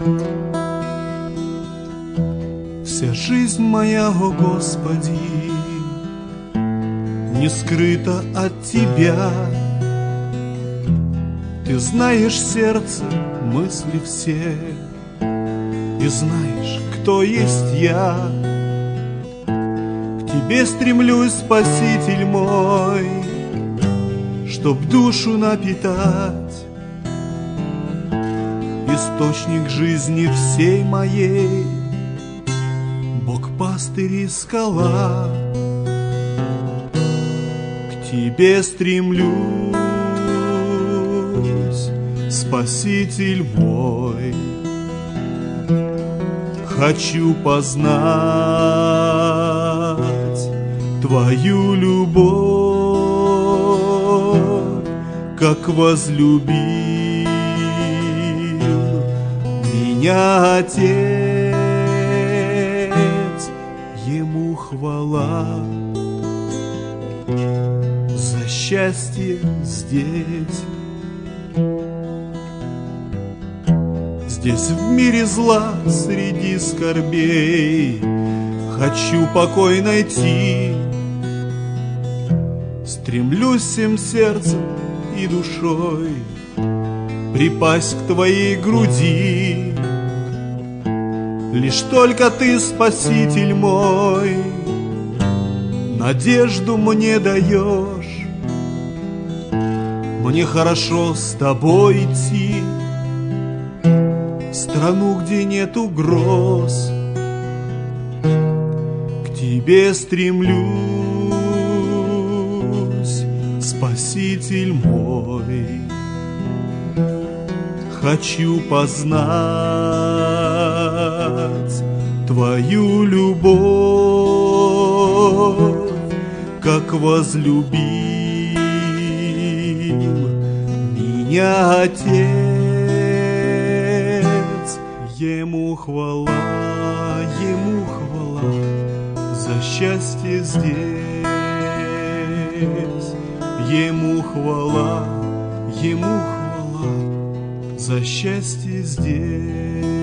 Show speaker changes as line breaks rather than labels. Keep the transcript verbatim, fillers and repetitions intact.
Вся жизнь моя, о Господи, не скрыта от Тебя. Ты знаешь сердце, мысли все, и знаешь, кто есть я. К Тебе стремлюсь, Спаситель мой, чтоб душу напитать, источник жизни всей моей, Бог пастырь и скала. К Тебе стремлюсь, Спаситель мой, хочу познать Твою любовь, как возлюбил меня Отец, Ему хвала за счастье здесь. Здесь в мире зла, среди скорбей, хочу покой найти. Стремлюсь всем сердцем и душой припасть к Твоей груди. Лишь только Ты, Спаситель мой, надежду мне даешь. Мне хорошо с Тобой идти в страну, где нет угроз. К Тебе стремлюсь, Спаситель мой, хочу познать Твою любовь, как возлюбил меня Отец. Ему хвала, Ему хвала за счастье здесь. Ему хвала, Ему хвала за счастье здесь.